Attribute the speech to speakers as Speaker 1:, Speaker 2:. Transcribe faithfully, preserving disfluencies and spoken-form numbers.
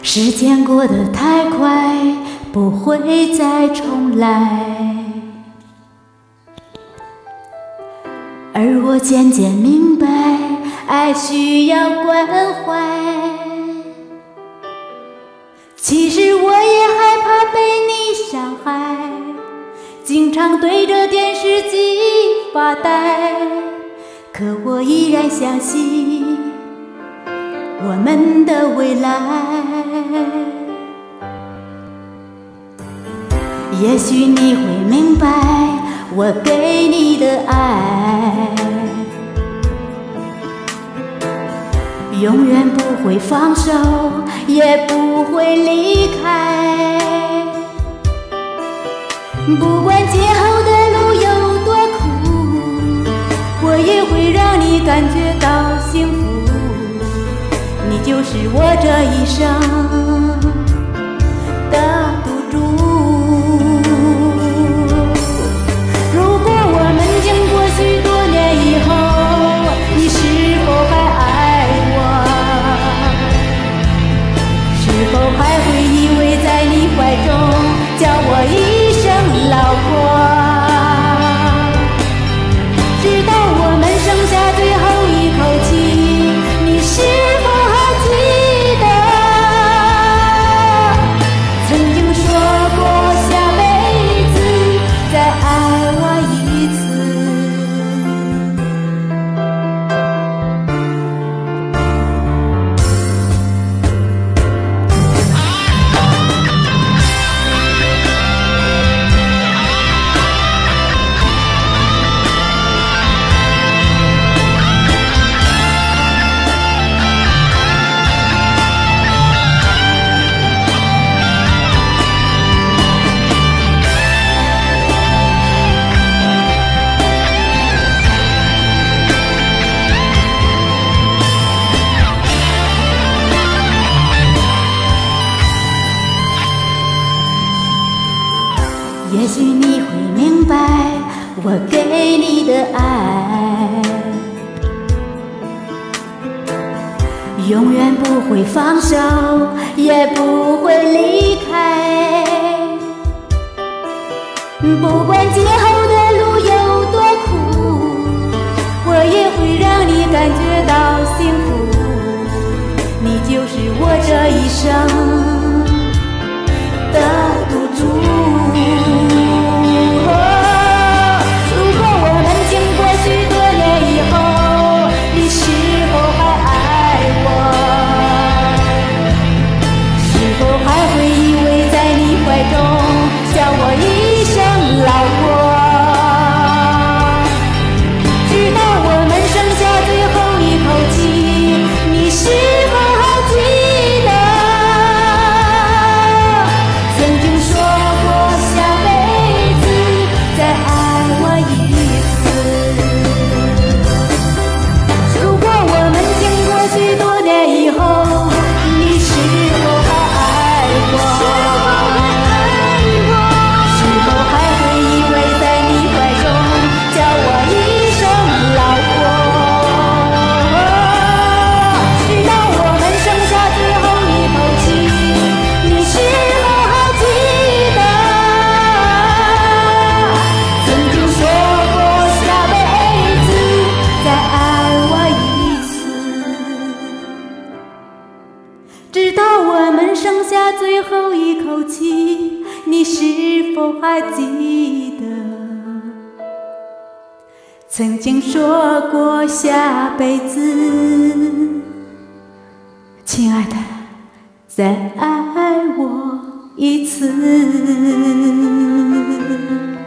Speaker 1: 时间过得太快，不会再重来。而我渐渐明白，爱需要关怀。其实我也害怕被你伤害，经常对着电视机发呆。可我依然相信我们的未来。也许你会明白我给你的爱，永远不会放手，也不会离开。不管今后的路有多苦，我也会让你感觉到幸福。你就是我这一生的赌注。如果我们经过许多年以后，你是否还爱我？是否还会依偎在你怀中，叫我一声老婆？直到我们剩下最后一口气，你是否还记得曾经说过下辈子再爱我一次？也许你会明白我给你的爱，永远不会放手，也不会离开。不管今后的路有多苦，我也会让你感觉到幸福。你就是我这一生的赌注。直到我们剩下最后一口气，你是否还记得曾经说过下辈子，亲爱的，再爱我一次。